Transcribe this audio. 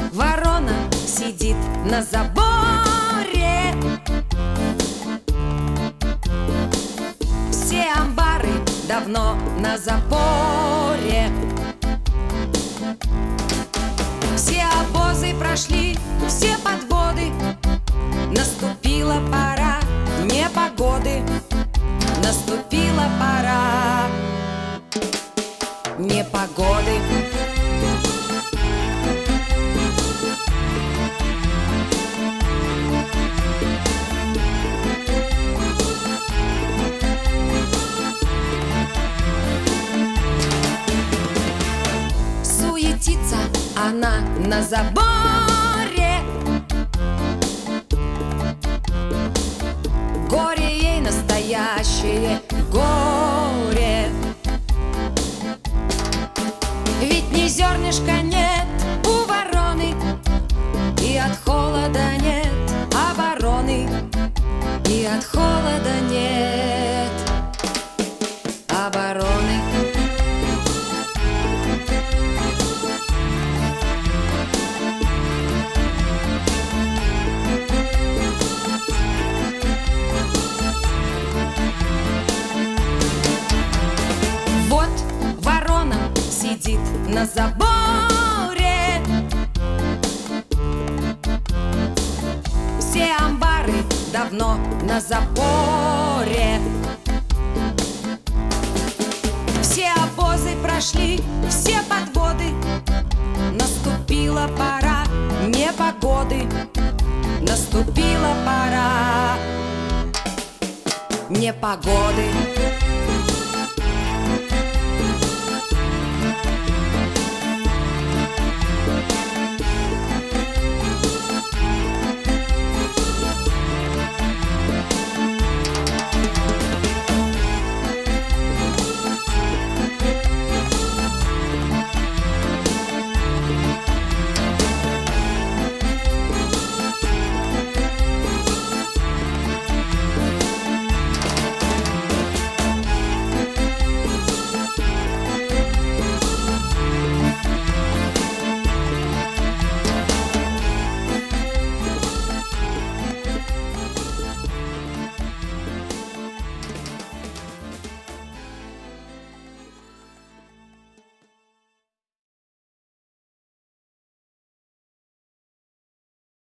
ворона сидит на заборе. Все амбары давно на запоре. Все обозы прошли, все подводы. Наступила пора непогоды. Наступила пора непогоды. Суетится она на заборе. Горе ей настоящее горе. Ведь ни зернышка нет у вороны, и от холода нет обороны, и от холода нет обороны. Вот ворона сидит на заборе. Все амбары давно на запоре. Все обозы прошли, все подводы. Наступила пора непогоды. Наступила пора непогоды.